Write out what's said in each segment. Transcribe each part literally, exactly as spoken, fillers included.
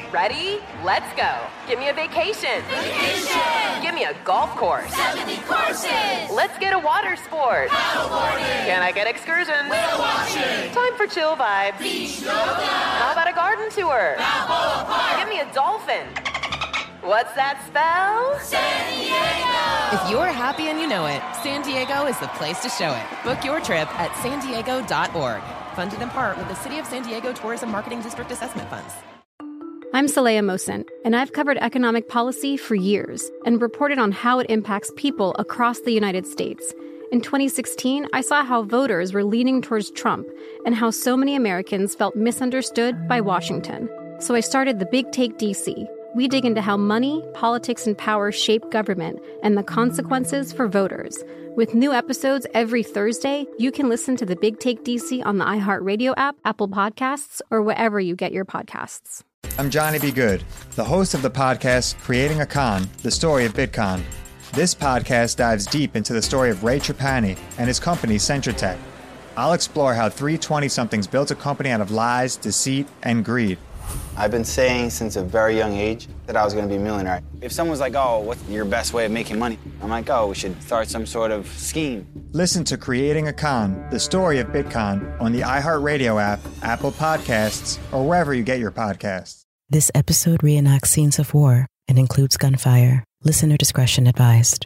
Ready? Let's go. Give me a vacation. Vacation! Give me a golf course. seventy courses! Let's get a water sport. Paddleboarding! Can I get excursions? Whale watching! Time for chill vibes. Beach yoga! How about a garden tour? Balboa Park! Give me a dolphin. What's that spell? San Diego! If you're happy and you know it, San Diego is the place to show it. Book your trip at san diego dot org. Funded in part with the City of San Diego Tourism Marketing District Assessment Funds. I'm Saleha Mohsen, and I've covered economic policy for years and reported on how it impacts people across the United States. In twenty sixteen, I saw how voters were leaning towards Trump and how so many Americans felt misunderstood by Washington. So I started The Big Take D C. We dig into how money, politics, and power shape government and the consequences for voters. With new episodes every Thursday, you can listen to The Big Take D C on the iHeartRadio app, Apple Podcasts, or wherever you get your podcasts. I'm Johnny B. Good, the host of the podcast Creating a Con, the story of Bitcoin. This podcast dives deep into the story of Ray Trapani and his company Centratech. I'll explore how three twenty-somethings built a company out of lies, deceit, and greed. I've been saying since a very young age that I was going to be a millionaire. If someone's like, oh, what's your best way of making money? I'm like, oh, we should start some sort of scheme. Listen to Creating a Con, the story of Bitcoin on the iHeartRadio app, Apple Podcasts, or wherever you get your podcasts. This episode reenacts scenes of war and includes gunfire. Listener discretion advised.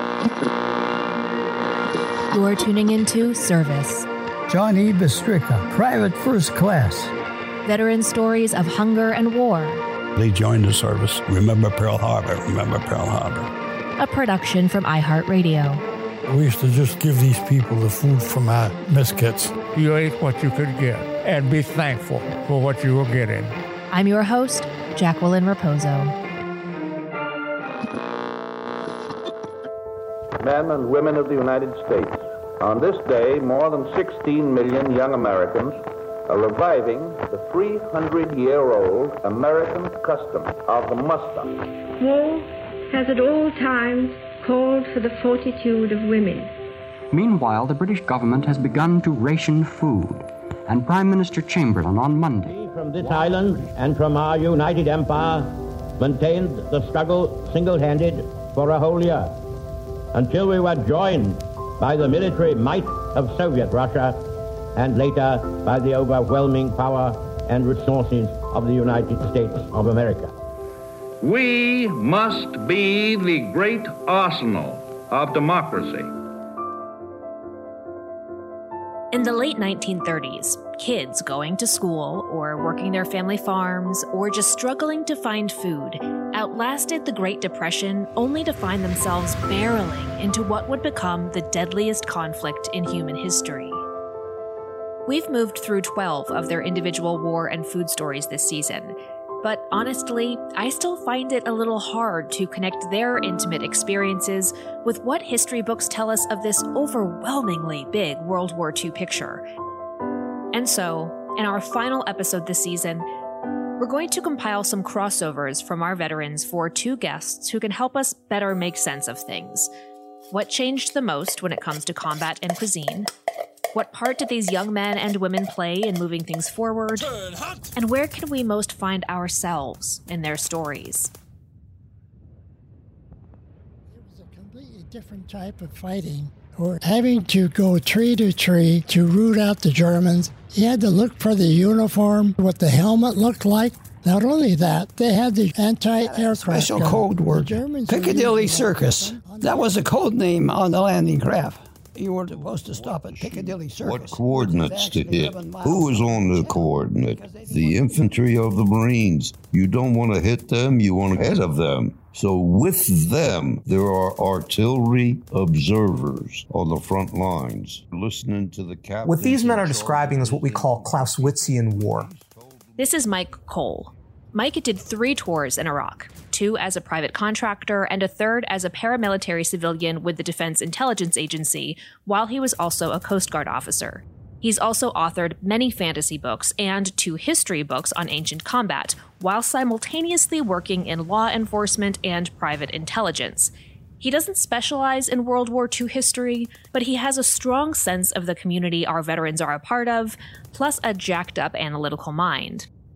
You're tuning into Service. Johnny Bistrica, Private First Class. Veteran stories of hunger and war. They joined the service. Remember Pearl Harbor. Remember Pearl Harbor. A production from iHeartRadio. We used to just give these people the food from our mess kits. You ate what you could get and be thankful for what you were getting. I'm your host, Jacqueline Raposo. Men and women of the United States, on this day, more than sixteen million young Americans are reviving the three hundred year old American custom of the muster. War has at all times called for the fortitude of women. Meanwhile, the British government has begun to ration food, and Prime Minister Chamberlain on Monday. From this island and from our united empire maintained the struggle single-handed for a whole year, until we were joined by the military might of Soviet Russia and later by the overwhelming power and resources of the United States of America. We must be the great arsenal of democracy. In the late nineteen thirties, kids going to school or working their family farms or just struggling to find food outlasted the Great Depression only to find themselves barreling into what would become the deadliest conflict in human history. We've moved through twelve of their individual war and food stories this season, but honestly, I still find it a little hard to connect their intimate experiences with what history books tell us of this overwhelmingly big World War Two picture. And so, in our final episode this season, we're going to compile some crossovers from our veterans for two guests who can help us better make sense of things. What changed the most when it comes to combat and cuisine? What part did these young men and women play in moving things forward? And where can we most find ourselves in their stories? It was a completely different type of fighting. Or having to go tree to tree to root out the Germans. You had to look for the uniform, what the helmet looked like. Not only that, they had the anti-aircraft Special gun. code word, Piccadilly Circus. That was a code name on the landing craft. You were supposed to stop at Piccadilly Circus. What coordinates to hit? Who was on the coordinate? The infantry of the Marines. You don't want to hit them, you want ahead of them. So with them, there are artillery observers on the front lines, listening to the captain. What these men are describing is what we call Clausewitzian war. This is Mike Cole. Mike did three tours in Iraq, two as a private contractor and a third as a paramilitary civilian with the Defense Intelligence Agency, while he was also a Coast Guard officer. He's also authored many fantasy books and two history books on ancient combat, while simultaneously working in law enforcement and private intelligence. He doesn't specialize in World War Two history, but he has a strong sense of the community our veterans are a part of, plus a jacked-up analytical mind.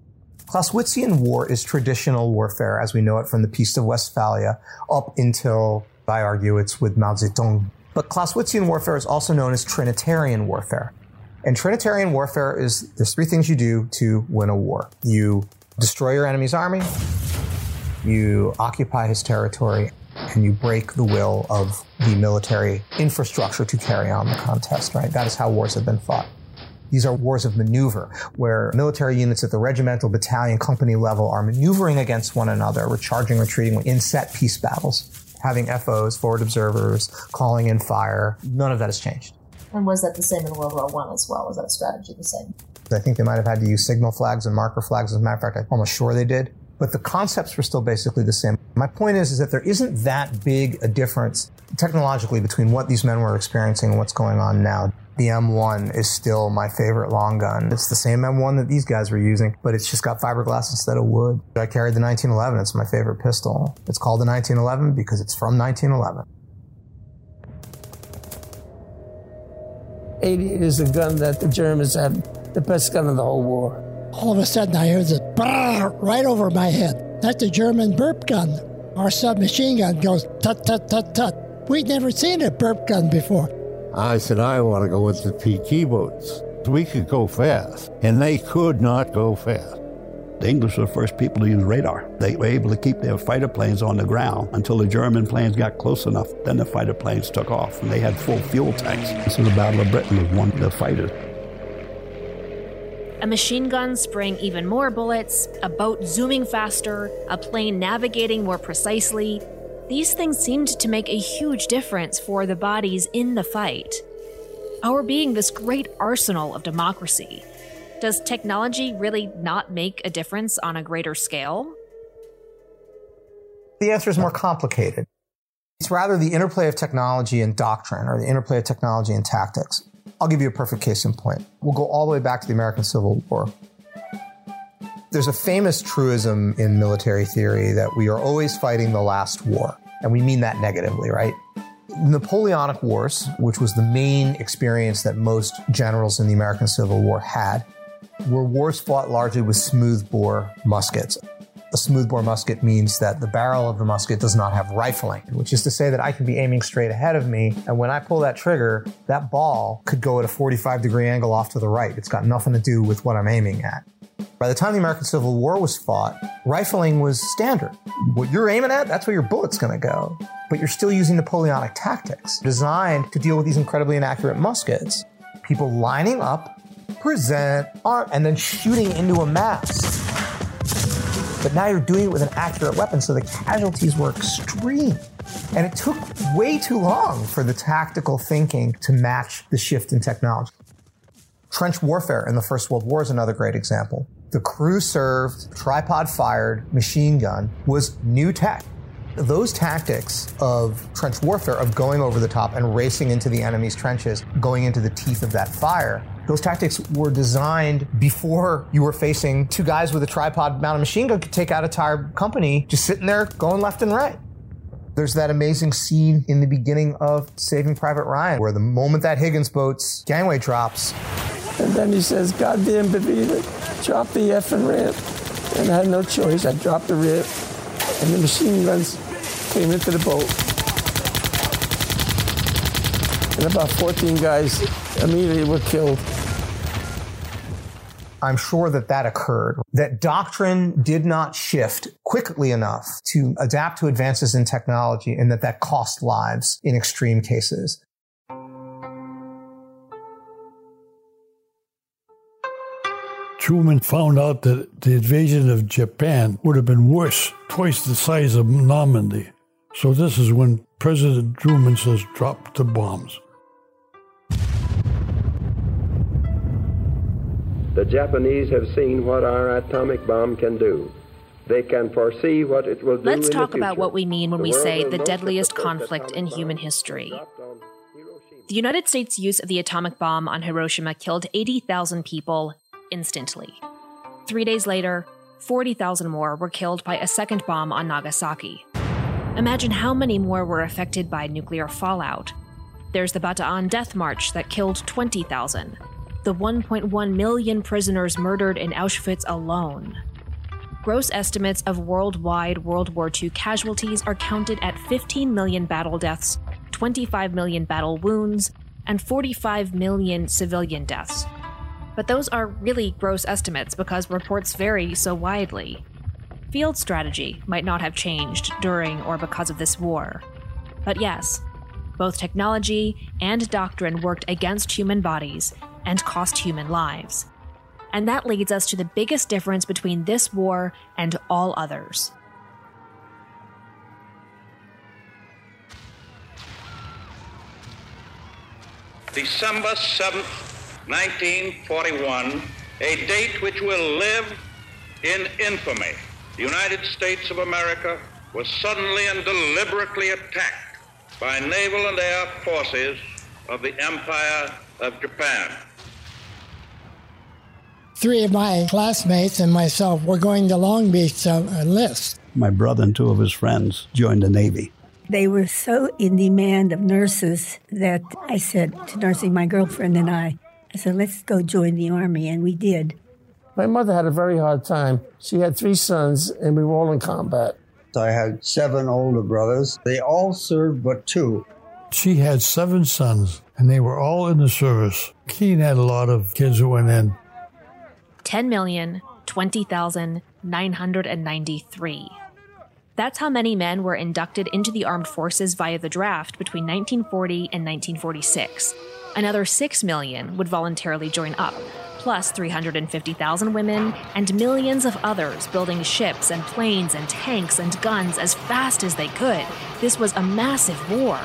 Clausewitzian war is traditional warfare as we know it from the Peace of Westphalia up until, I argue, it's with Mao Zedong. But Clausewitzian warfare is also known as Trinitarian warfare. And Trinitarian warfare is, there's three things you do to win a war. You destroy your enemy's army, you occupy his territory, and you break the will of the military infrastructure to carry on the contest, right? That is how wars have been fought. These are wars of maneuver, where military units at the regimental, battalion, company level are maneuvering against one another, recharging, retreating in set piece battles, having F Os, forward observers, calling in fire. None of that has changed. And was that the same in World War One as well? Was that strategy the same? I think they might have had to use signal flags and marker flags. As a matter of fact, I'm almost sure they did. But the concepts were still basically the same. My point is, is that there isn't that big a difference technologically between what these men were experiencing and what's going on now. The M one is still my favorite long gun. It's the same M one that these guys were using, but it's just got fiberglass instead of wood. I carried the nineteen eleven. It's my favorite pistol. It's called the nineteen eleven because it's from nineteen eleven. eighty is the gun that the Germans had, the best gun of the whole war. All of a sudden I heard this brrr right over my head. That's the German burp gun. Our submachine gun goes tut, tut, tut, tut. We'd never seen a burp gun before. I said, I want to go with the P T boats. We could go fast, and they could not go fast. The English were the first people to use radar. They were able to keep their fighter planes on the ground until the German planes got close enough. Then the fighter planes took off, and they had full fuel tanks. So the Battle of Britain was one of the fighters. A machine gun spraying even more bullets, a boat zooming faster, a plane navigating more precisely. These things seemed to make a huge difference for the bodies in the fight. Our being this great arsenal of democracy, does technology really not make a difference on a greater scale? The answer is more complicated. It's rather the interplay of technology and doctrine, or the interplay of technology and tactics. I'll give you a perfect case in point. We'll go all the way back to the American Civil War. There's a famous truism in military theory that we are always fighting the last war. And we mean that negatively, right? Napoleonic Wars, which was the main experience that most generals in the American Civil War had, were wars fought largely with smoothbore muskets. A smoothbore musket means that the barrel of the musket does not have rifling, which is to say that I can be aiming straight ahead of me, and when I pull that trigger, that ball could go at a forty-five degree angle off to the right. It's got nothing to do with what I'm aiming at. By the time the American Civil War was fought, rifling was standard. What you're aiming at, that's where your bullet's going to go. But you're still using Napoleonic tactics designed to deal with these incredibly inaccurate muskets. People lining up, present, arm, and then shooting into a mass. But now you're doing it with an accurate weapon, so the casualties were extreme. And it took way too long for the tactical thinking to match the shift in technology. Trench warfare in the First World War is another great example. The crew-served, tripod-fired machine gun was new tech. Those tactics of trench warfare, of going over the top and racing into the enemy's trenches, going into the teeth of that fire, those tactics were designed before you were facing two guys with a tripod-mounted machine gun could take out a entire company just sitting there going left and right. There's that amazing scene in the beginning of Saving Private Ryan where the moment that Higgins boat's gangway drops, and then he says, "Goddamn Bavita, drop the effing ramp." And I had no choice. I dropped the ramp, and the machine guns came into the boat. And about fourteen guys immediately were killed. I'm sure that that occurred, that doctrine did not shift quickly enough to adapt to advances in technology, and that that cost lives in extreme cases. Truman found out that the invasion of Japan would have been worse, twice the size of Normandy. So this is when President Truman says, drop the bombs. The Japanese have seen what our atomic bomb can do. They can foresee what it will do Let's in talk the future. about what we mean when The we world say will the know deadliest that the conflict in atomic human bomb history. dropped on Hiroshima. The United States' use of the atomic bomb on Hiroshima killed eighty thousand people instantly. Three days later, forty thousand more were killed by a second bomb on Nagasaki. Imagine how many more were affected by nuclear fallout. There's the Bataan Death March that killed twenty thousand. The one point one million prisoners murdered in Auschwitz alone. gross estimates of worldwide World War Two casualties are counted at fifteen million battle deaths, twenty-five million battle wounds, and forty-five million civilian deaths. But those are really gross estimates because reports vary so widely. Field strategy might not have changed during or because of this war. But yes, both technology and doctrine worked against human bodies and cost human lives. And that leads us to the biggest difference between this war and all others. December seventh, nineteen forty-one, a date which will live in infamy. The United States of America was suddenly and deliberately attacked by naval and air forces of the Empire of Japan. Three of my classmates and myself were going to Long Beach to enlist. My brother and two of his friends joined the Navy. They were so in demand of nurses that I said to nursing, my girlfriend and I, I said, let's go join the Army, and we did. My mother had a very hard time. She had three sons, and we were all in combat. I had seven older brothers. They all served but two. She had seven sons, and they were all in the service. Keene had a lot of kids who went in. ten million twenty thousand nine hundred ninety-three. That's how many men were inducted into the armed forces via the draft between nineteen forty and nineteen forty-six. Another six million would voluntarily join up, plus three hundred fifty thousand women and millions of others building ships and planes and tanks and guns as fast as they could. This was a massive war.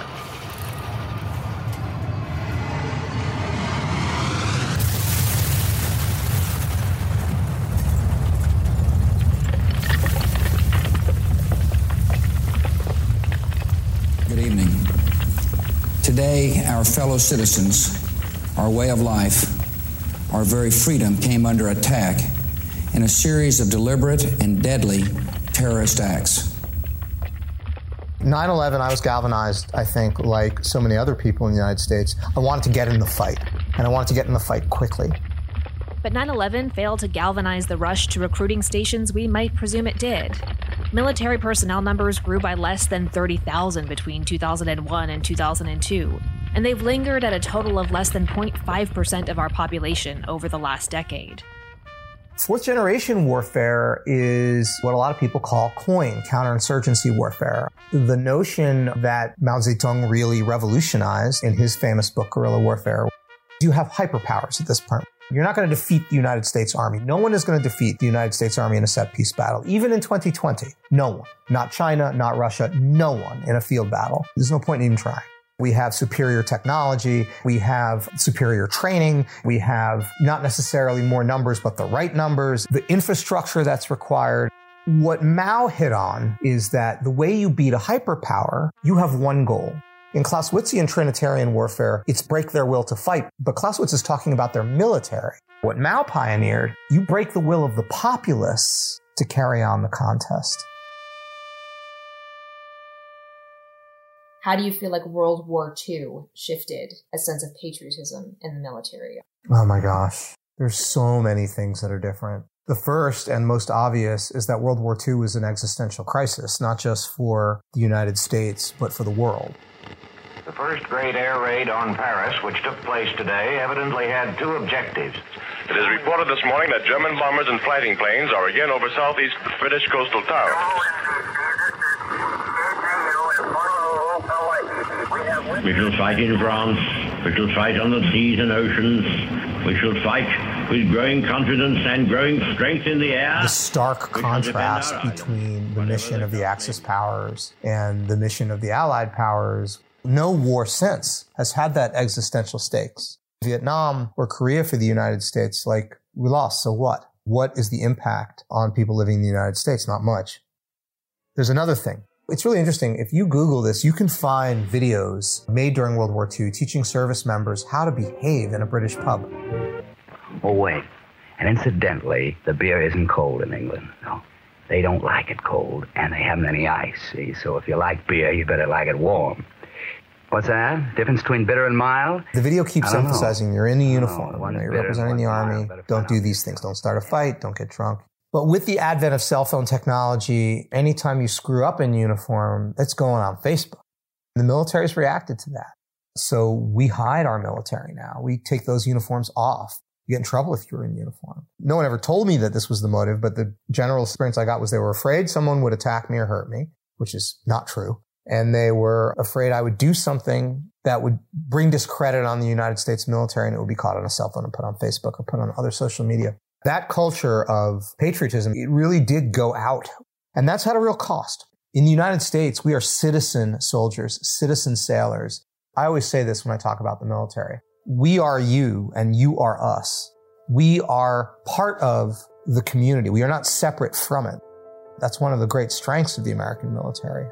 Good evening. Today, our fellow citizens, our way of life, our very freedom came under attack in a series of deliberate and deadly terrorist acts. nine eleven, I was galvanized, I think, like so many other people in the United States. I wanted to get in the fight, and I wanted to get in the fight quickly. But nine eleven failed to galvanize the rush to recruiting stations we might presume it did. Military personnel numbers grew by less than thirty thousand between two thousand one and two thousand two, and they've lingered at a total of less than zero point five percent of our population over the last decade. Fourth generation warfare is what a lot of people call COIN, counterinsurgency warfare. The notion that Mao Zedong really revolutionized in his famous book, Guerrilla Warfare. You have hyperpowers at this point. You're not going to defeat the United States Army. No one is going to defeat the United States Army in a set-piece battle, even in twenty twenty. No one. Not China, not Russia, no one in a field battle. There's no point in even trying. We have superior technology. We have superior training. We have not necessarily more numbers, but the right numbers, the infrastructure that's required. What Mao hit on is that the way you beat a hyperpower, you have one goal. In Clausewitzian Trinitarian warfare, it's break their will to fight, but Clausewitz is talking about their military. What Mao pioneered, you break the will of the populace to carry on the contest. How do you feel like World War Two shifted a sense of patriotism in the military? Oh my gosh. There's so many things that are different. The first and most obvious is that World War Two was an existential crisis, not just for the United States, but for the world. The first great air raid on Paris, which took place today, evidently had two objectives. It is reported this morning that German bombers and fighting planes are again over southeast British coastal towns. We shall fight in France. We shall fight on the seas and oceans. We shall fight with growing confidence and growing strength in the air. The stark contrast between the mission of the Axis powers and the mission of the Allied powers. No war since has had that existential stakes. Vietnam or Korea for the United States, like, we lost, so what? What is the impact on people living in the United States? Not much. There's another thing. It's really interesting. If you Google this, you can find videos made during World War Two teaching service members how to behave in a British pub. Oh, wait. And incidentally, the beer isn't cold in England. No. They don't like it cold, and they haven't any ice, see? So if you like beer, you better like it warm. What's that? Difference between bitter and mild? The video keeps emphasizing know. you're in a uniform, One you're bitter, representing the one army, mild, don't do these things, don't start a fight, don't get drunk. But with the advent of cell phone technology, anytime you screw up in uniform, it's going on Facebook. The military's reacted to that. So we hide our military now. We take those uniforms off. You get in trouble if you're in uniform. No one ever told me that this was the motive, but the general experience I got was they were afraid someone would attack me or hurt me, which is not true. And they were afraid I would do something that would bring discredit on the United States military, and it would be caught on a cell phone and put on Facebook or put on other social media. That culture of patriotism, it really did go out. And that's had a real cost. In the United States, we are citizen soldiers, citizen sailors. I always say this when I talk about the military. We are you and you are us. We are part of the community. We are not separate from it. That's one of the great strengths of the American military.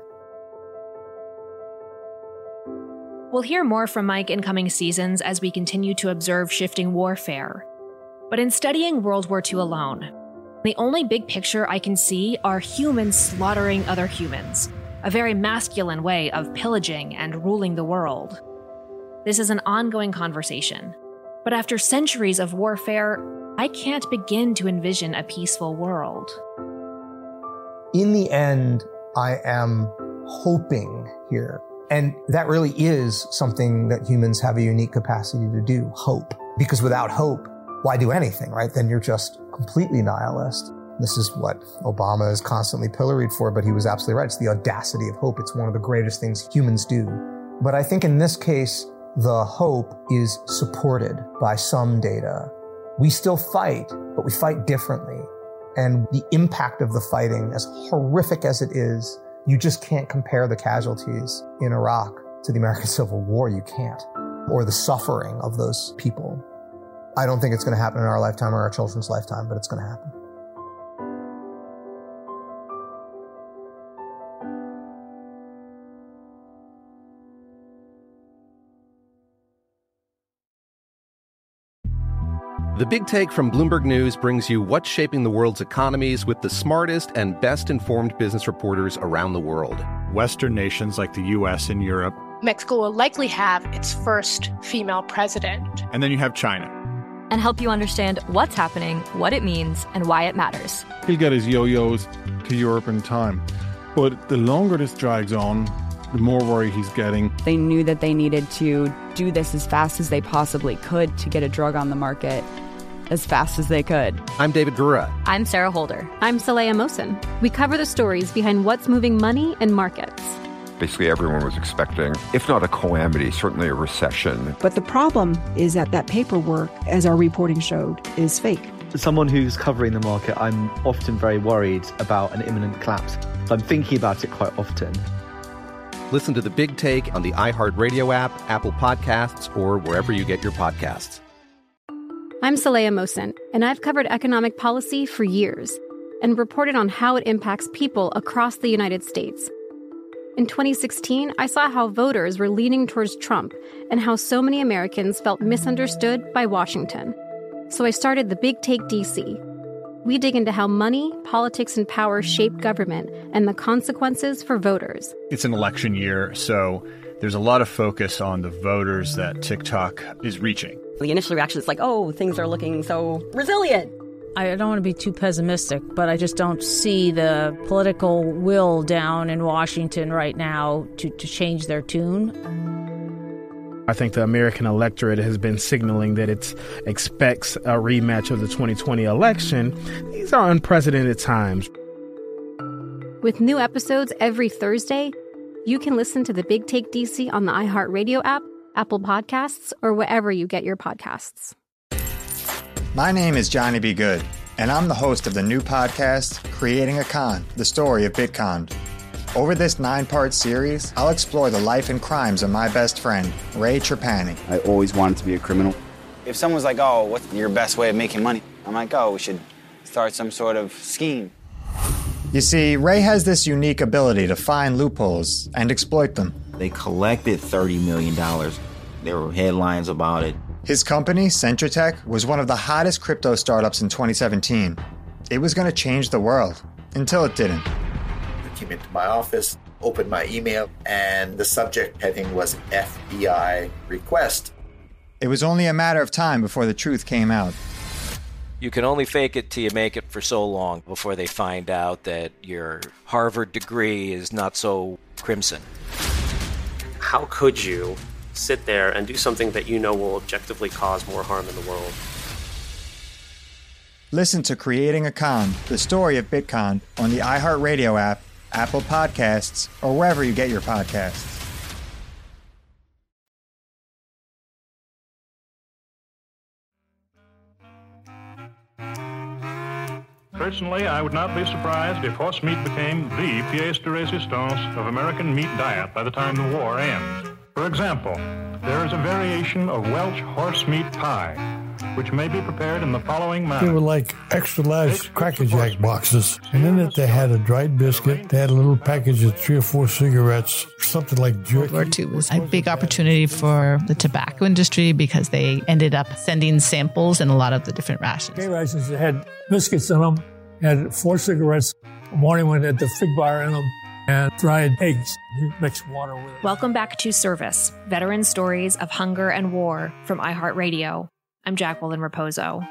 We'll hear more from Mike in coming seasons as we continue to observe shifting warfare. But in studying World War Two alone, the only big picture I can see are humans slaughtering other humans, a very masculine way of pillaging and ruling the world. This is an ongoing conversation, but after centuries of warfare, I can't begin to envision a peaceful world. In the end, I am hoping here, and that really is something that humans have a unique capacity to do, hope. Because without hope, why do anything, right? Then you're just completely nihilist. This is what Obama is constantly pilloried for, but he was absolutely right. It's the audacity of hope. It's one of the greatest things humans do. But I think in this case, the hope is supported by some data. We still fight, but we fight differently. And the impact of the fighting, as horrific as it is, you just can't compare the casualties in Iraq to the American Civil War. You can't. Or the suffering of those people. I don't think it's going to happen in our lifetime or our children's lifetime, but it's going to happen. The Big Take from Bloomberg News brings you what's shaping the world's economies with the smartest and best-informed business reporters around the world. Western nations like the U S and Europe. Mexico will likely have its first female president. And then you have China. And help you understand what's happening, what it means, and why it matters. He'll get his yo-yos to Europe in time. But the longer this drags on, the more worry he's getting. They knew that they needed to do this as fast as they possibly could to get a drug on the market as fast as they could. I'm David Gura. I'm Sarah Holder. I'm Saleha Mohsen. We cover the stories behind what's moving money and markets. Basically, everyone was expecting, if not a calamity, certainly a recession. But the problem is that that paperwork, as our reporting showed, is fake. As someone who's covering the market, I'm often very worried about an imminent collapse. I'm thinking about it quite often. Listen to The Big Take on the iHeartRadio app, Apple Podcasts, or wherever you get your podcasts. I'm Saleha Mohsen, and I've covered economic policy for years and reported on how it impacts people across the United States. In twenty sixteen, I saw how voters were leaning towards Trump and how so many Americans felt misunderstood by Washington. So I started the Big Take D C. We dig into how money, politics, and power shape government and the consequences for voters. It's an election year, so there's a lot of focus on the voters that TikTok is reaching. The initial reaction is like, oh, things are looking so resilient. I don't want to be too pessimistic, but I just don't see the political will down in Washington right now to, to change their tune. I think the American electorate has been signaling that it expects a rematch of the twenty twenty election. These are unprecedented times. With new episodes every Thursday, you can listen to the Big Take D C on the iHeartRadio app, Apple Podcasts, or wherever you get your podcasts. My name is Johnny B. Good, and I'm the host of the new podcast, Creating a Con, the story of Bitcoin. Over this nine-part series, I'll explore the life and crimes of my best friend, Ray Trapani. I always wanted to be a criminal. If someone's like, oh, what's your best way of making money? I'm like, oh, we should start some sort of scheme. You see, Ray has this unique ability to find loopholes and exploit them. They collected thirty million dollars. There were headlines about it. His company, Centratech, was one of the hottest crypto startups in twenty seventeen. It was going to change the world, until it didn't. I came into my office, opened my email, and the subject heading was F B I request. It was only a matter of time before the truth came out. You can only fake it till you make it for so long before they find out that your Harvard degree is not so crimson. How could you sit there and do something that you know will objectively cause more harm in the world? Listen to Creating a Con, the story of Bitcon, on the iHeartRadio app, Apple Podcasts, or wherever you get your podcasts. Personally, I would not be surprised if horse meat became the pièce de résistance of American meat diet by the time the war ends. For example, there is a variation of Welch horse meat pie, which may be prepared in the following manner. They were like extra large Cracker Jack boxes. And in it they had a dried biscuit, they had a little package of three or four cigarettes, something like jerky. World War Two was a big opportunity for the tobacco industry because they ended up sending samples in a lot of the different rations. K rations that had biscuits in them, had four cigarettes, morning one had the fig bar in them, and dried eggs. You mix water with it. Welcome back to Service, Veteran Stories of Hunger and War from iHeartRadio. I'm Jacqueline Raposo.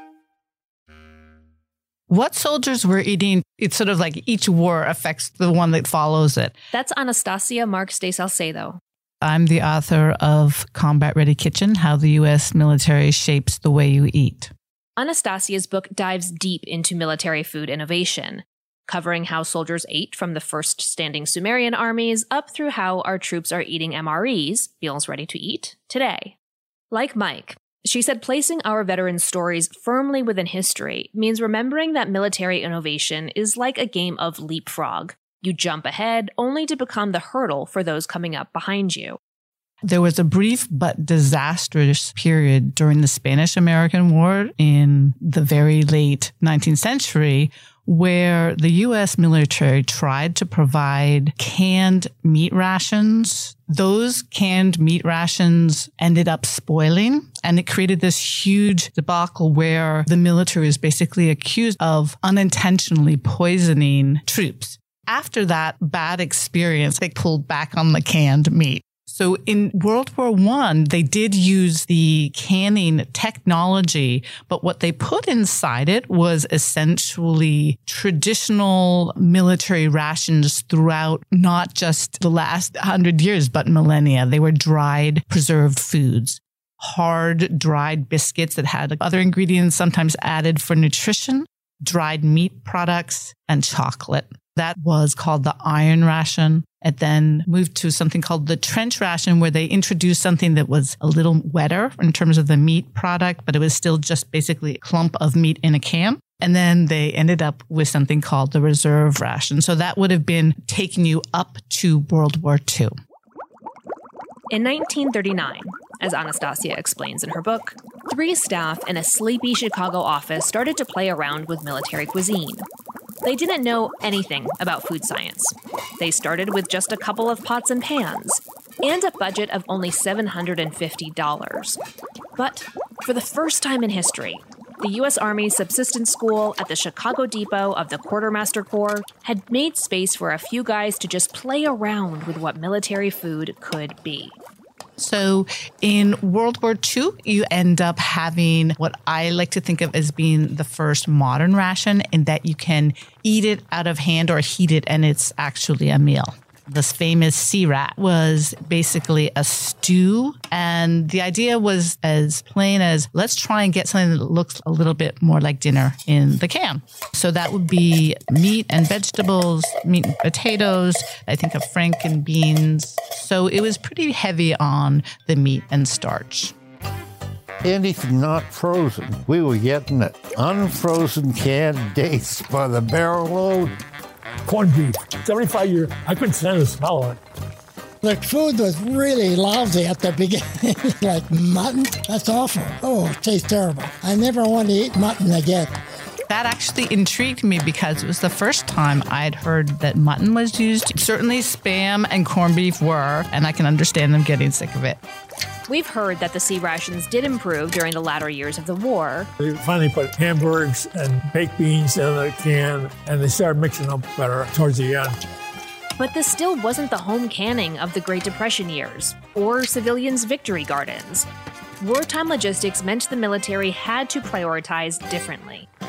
What soldiers were eating, it's sort of like each war affects the one that follows it. That's Anastasia Marks de Salcedo. I'm the author of Combat Ready Kitchen, How the U S Military Shapes the Way You Eat. Anastasia's book dives deep into military food innovation, covering how soldiers ate from the first standing Sumerian armies up through how our troops are eating M R Es, meals ready to eat, today. Like Mike, she said placing our veterans' stories firmly within history means remembering that military innovation is like a game of leapfrog. You jump ahead only to become the hurdle for those coming up behind you. There was a brief but disastrous period during the Spanish-American War in the very late nineteenth century where the U S military tried to provide canned meat rations. Those canned meat rations ended up spoiling, and it created this huge debacle where the military was basically accused of unintentionally poisoning troops. After that bad experience, they pulled back on the canned meat. So in World War One, they did use the canning technology, but what they put inside it was essentially traditional military rations throughout not just the last hundred years, but millennia. They were dried, preserved foods, hard, dried biscuits that had other ingredients sometimes added for nutrition, dried meat products, and chocolate. That was called the iron ration. It then moved to something called the trench ration, where they introduced something that was a little wetter in terms of the meat product, but it was still just basically a clump of meat in a can. And then they ended up with something called the reserve ration. So that would have been taking you up to World War Two. In nineteen thirty-nine, as Anastasia explains in her book, three staff in a sleepy Chicago office started to play around with military cuisine. They didn't know anything about food science. They started with just a couple of pots and pans and a budget of only seven hundred fifty dollars. But for the first time in history, the U S Army Subsistence School at the Chicago Depot of the Quartermaster Corps had made space for a few guys to just play around with what military food could be. So in World War Two, you end up having what I like to think of as being the first modern ration, in that you can eat it out of hand or heat it, and it's actually a meal. This famous C RAT was basically a stew, and the idea was as plain as, let's try and get something that looks a little bit more like dinner in the can. So that would be meat and vegetables, meat and potatoes, I think of franken beans. So it was pretty heavy on the meat and starch. Anything not frozen, we were getting it. Unfrozen canned dates by the barrel load. Corned beef, seventy-five years. I couldn't stand the smell of it. The food was really lousy at the beginning. Like mutton, that's awful. Oh, it tastes terrible. I never want to eat mutton again. That actually intrigued me because it was the first time I'd heard that mutton was used. Certainly Spam and corned beef were, and I can understand them getting sick of it. We've heard that the C rations did improve during the latter years of the war. They finally put hamburgers and baked beans in a can, and they started mixing them better towards the end. But this still wasn't the home canning of the Great Depression years, or civilians' victory gardens. Wartime logistics meant the military had to prioritize differently.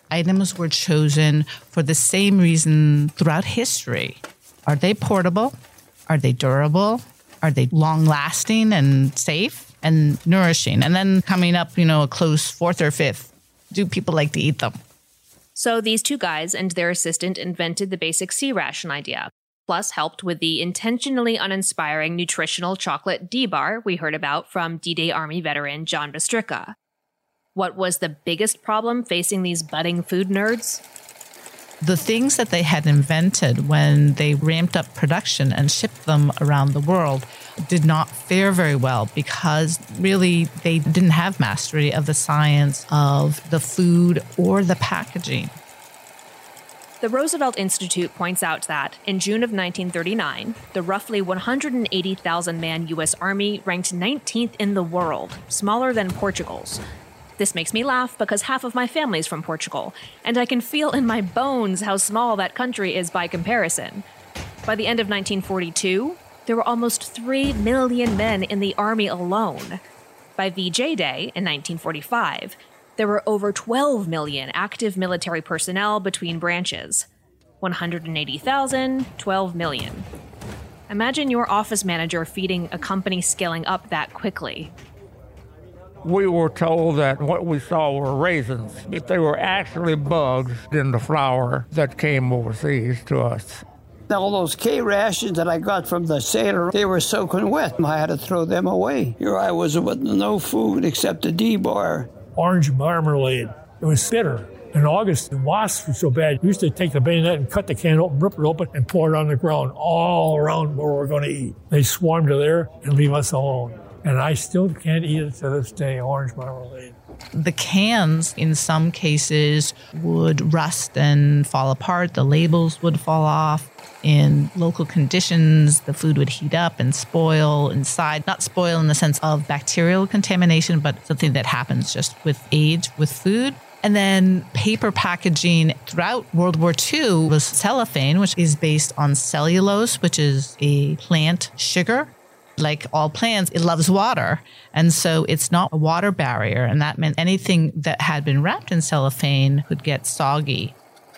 items were chosen for the same reason throughout history. Are they portable? Are they durable? Are they long-lasting and safe and nourishing? And then coming up, you know, a close fourth or fifth, do people like to eat them? So these two guys and their assistant invented the basic C-ration idea, plus helped with the intentionally uninspiring nutritional chocolate D-bar we heard about from D-Day Army veteran John Bystrzyka. What was the biggest problem facing these budding food nerds? The things that they had invented when they ramped up production and shipped them around the world did not fare very well because really they didn't have mastery of the science of the food or the packaging. The Roosevelt Institute points out that, in June of nineteen thirty-nine, the roughly one hundred eighty thousand man U S Army ranked nineteenth in the world, smaller than Portugal's. This makes me laugh because half of my family's from Portugal, and I can feel in my bones how small that country is by comparison. By the end of nineteen forty-two, there were almost three million men in the Army alone. By V J Day in nineteen forty-five, there were over twelve million active military personnel between branches. one hundred eighty thousand, twelve million. Imagine your office manager feeding a company scaling up that quickly. We were told that what we saw were raisins. If they were actually bugs in the flour that came overseas to us. All those K rations that I got from the sailor, they were soaking wet. I had to throw them away. Here I was with no food except a D-bar. Orange marmalade. It was bitter. In August, the wasps were so bad, we used to take the bayonet and cut the can open, rip it open, and pour it on the ground all around where we're going to eat. They swarmed to there and leave us alone. And I still can't eat it to this day, orange marmalade. The cans, in some cases, would rust and fall apart. The labels would fall off. In local conditions, the food would heat up and spoil inside. Not spoil in the sense of bacterial contamination, but something that happens just with age, with food. And then paper packaging throughout World War Two was cellophane, which is based on cellulose, which is a plant sugar. Like all plants, it loves water. And so it's not a water barrier. And that meant anything that had been wrapped in cellophane could get soggy.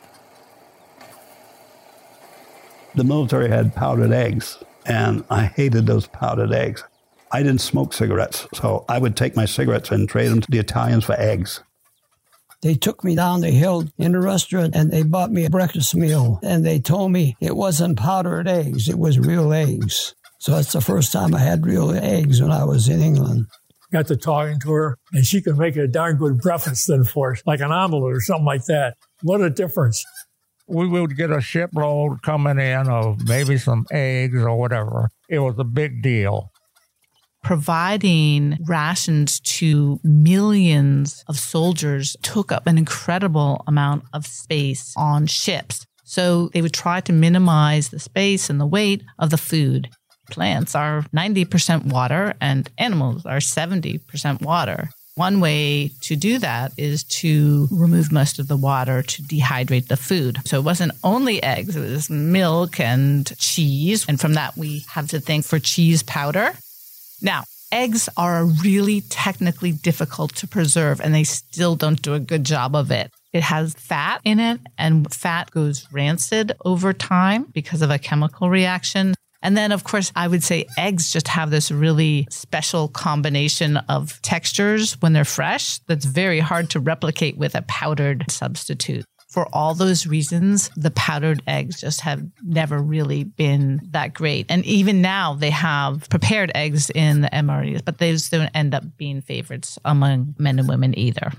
The military had powdered eggs, and I hated those powdered eggs. I didn't smoke cigarettes, so I would take my cigarettes and trade them to the Italians for eggs. They took me down the hill in a restaurant, and they bought me a breakfast meal. And they told me it wasn't powdered eggs, it was real eggs. So that's the first time I had real eggs when I was in England. Got to talking to her, and she could make a darn good breakfast then for us, like an omelet or something like that. What a difference. We would get a shipload coming in of maybe some eggs or whatever. It was a big deal. Providing rations to millions of soldiers took up an incredible amount of space on ships. So they would try to minimize the space and the weight of the food. Plants are ninety percent water and animals are seventy percent water. One way to do that is to remove most of the water to dehydrate the food. So it wasn't only eggs, it was milk and cheese. And from that, we have to think for cheese powder. Now, eggs are really technically difficult to preserve, and they still don't do a good job of it. It has fat in it, and fat goes rancid over time because of a chemical reaction. And then, of course, I would say eggs just have this really special combination of textures when they're fresh that's very hard to replicate with a powdered substitute. For all those reasons, the powdered eggs just have never really been that great. And even now, they have prepared eggs in the M R Es, but those don't end up being favorites among men and women either.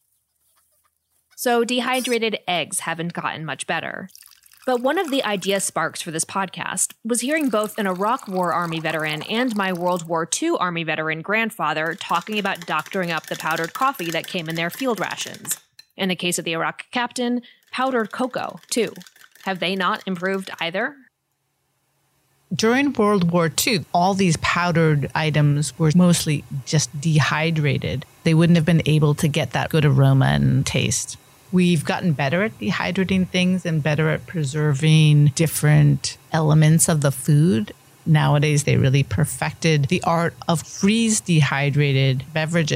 So dehydrated eggs haven't gotten much better. But one of the idea sparks for this podcast was hearing both an Iraq War Army veteran and my World War Two Army veteran grandfather talking about doctoring up the powdered coffee that came in their field rations. In the case of the Iraq captain, powdered cocoa, too. Have they not improved either? During World War Two, all these powdered items were mostly just dehydrated. They wouldn't have been able to get that good aroma and taste. We've gotten better at dehydrating things and better at preserving different elements of the food. Nowadays, they really perfected the art of freeze dehydrated beverages.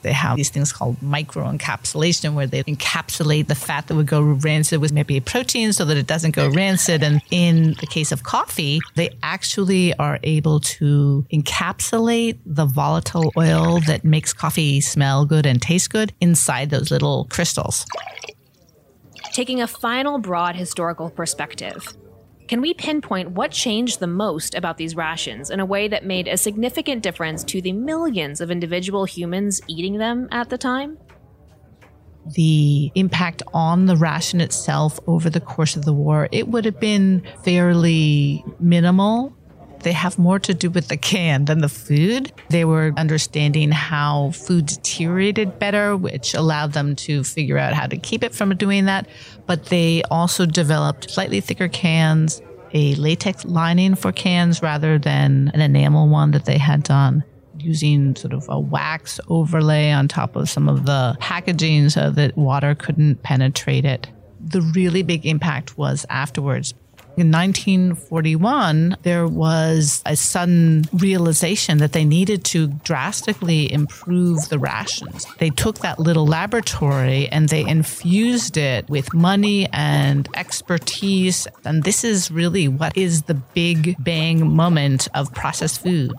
They have these things called microencapsulation, where they encapsulate the fat that would go rancid with maybe a protein so that it doesn't go rancid. And in the case of coffee, they actually are able to encapsulate the volatile oil that makes coffee smell good and taste good inside those little crystals. Taking a final broad historical perspective, can we pinpoint what changed the most about these rations in a way that made a significant difference to the millions of individual humans eating them at the time? The impact on the ration itself over the course of the war, it would have been fairly minimal. They have more to do with the can than the food. They were understanding how food deteriorated better, which allowed them to figure out how to keep it from doing that. But they also developed slightly thicker cans, a latex lining for cans rather than an enamel one that they had done, using sort of a wax overlay on top of some of the packaging so that water couldn't penetrate it. The really big impact was afterwards. In nineteen forty-one, there was a sudden realization that they needed to drastically improve the rations. They took that little laboratory and they infused it with money and expertise. And this is really what is the big bang moment of processed food.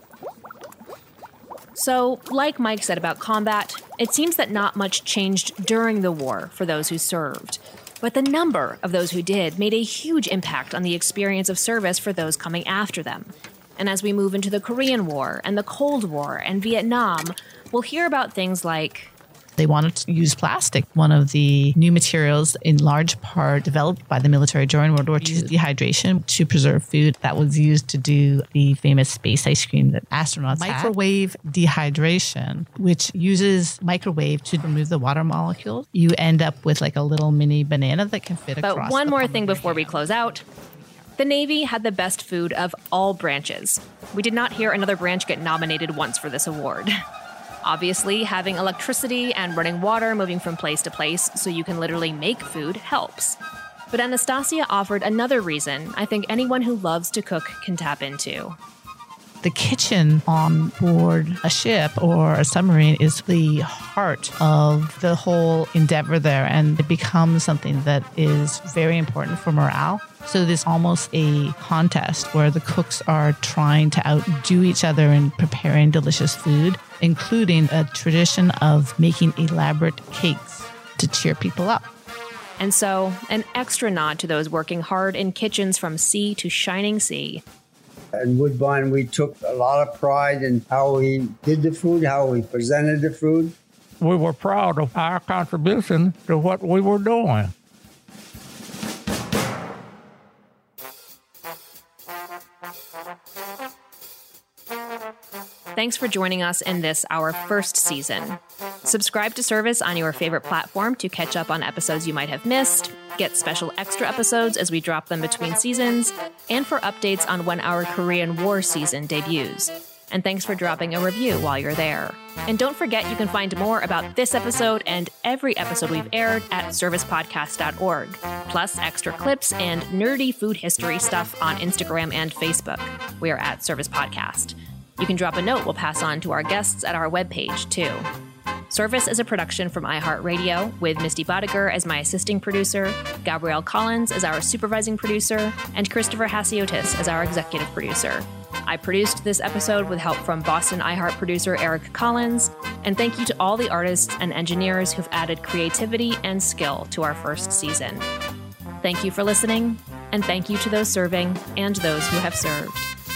So, like Mike said about combat, it seems that not much changed during the war for those who served. But the number of those who did made a huge impact on the experience of service for those coming after them. And as we move into the Korean War and the Cold War and Vietnam, we'll hear about things like they wanted to use plastic. One of the new materials, in large part developed by the military during World War Two, is dehydration to preserve food. That was used to do the famous space ice cream that astronauts had. Microwave dehydration, which uses microwave to remove the water molecules. You end up with like a little mini banana that can fit across. But one more thing before we close out. The Navy had the best food of all branches. We did not hear another branch get nominated once for this award. Obviously, having electricity and running water moving from place to place so you can literally make food helps. But Anastasia offered another reason I think anyone who loves to cook can tap into. The kitchen on board a ship or a submarine is the heart of the whole endeavor there, and it becomes something that is very important for morale. So there's almost a contest where the cooks are trying to outdo each other in preparing delicious food, including a tradition of making elaborate cakes to cheer people up. And so, an extra nod to those working hard in kitchens from sea to shining sea. In Woodbine, we took a lot of pride in how we did the food, how we presented the food. We were proud of our contribution to what we were doing. Thanks for joining us in this, our first season. Subscribe to Service on your favorite platform to catch up on episodes you might have missed, get special extra episodes as we drop them between seasons, and for updates on when our Korean War season debuts. And thanks for dropping a review while you're there. And don't forget you can find more about this episode and every episode we've aired at service podcast dot org, plus extra clips and nerdy food history stuff on Instagram and Facebook. We are at Service Podcast. You can drop a note we'll pass on to our guests at our webpage, too. Service is a production from iHeartRadio, with Misty Bodiger as my assisting producer, Gabrielle Collins as our supervising producer, and Christopher Hasiotis as our executive producer. I produced this episode with help from Boston iHeart producer Eric Collins, and thank you to all the artists and engineers who've added creativity and skill to our first season. Thank you for listening, and thank you to those serving and those who have served.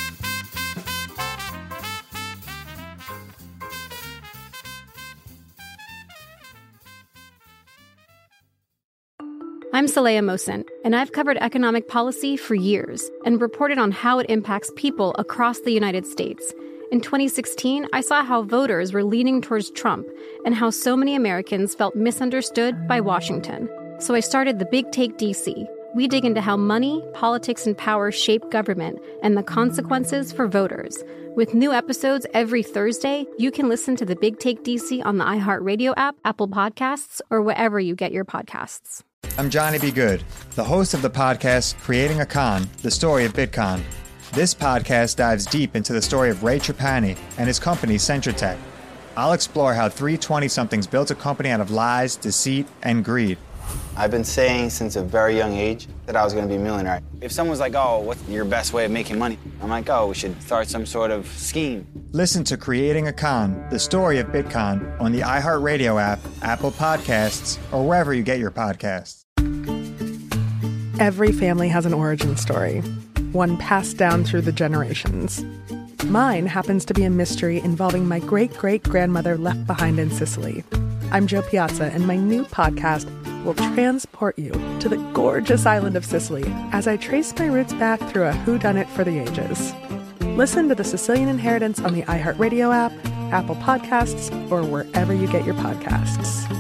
I'm Saleha Mohsen, and I've covered economic policy for years and reported on how it impacts people across the United States. In twenty sixteen, I saw how voters were leaning towards Trump and how so many Americans felt misunderstood by Washington. So I started The Big Take D C. We dig into how money, politics, and power shape government and the consequences for voters. With new episodes every Thursday, you can listen to The Big Take D C on the iHeartRadio app, Apple Podcasts, or wherever you get your podcasts. I'm Johnny B. Good, the host of the podcast Creating a Con, the story of Bitcoin. This podcast dives deep into the story of Ray Trapani and his company Centratech. I'll explore how three twenty-somethings built a company out of lies, deceit, and greed. I've been saying since a very young age that I was going to be a millionaire. If someone's like, oh, what's your best way of making money? I'm like, oh, we should start some sort of scheme. Listen to Creating a Con, the story of Bitcon, on the iHeartRadio app, Apple Podcasts, or wherever you get your podcasts. Every family has an origin story, one passed down through the generations. Mine happens to be a mystery involving my great-great-grandmother left behind in Sicily. I'm Jo Piazza, and my new podcast will transport you to the gorgeous island of Sicily as I trace my roots back through a whodunit for the ages. Listen to The Sicilian Inheritance on the iHeartRadio app, Apple Podcasts, or wherever you get your podcasts.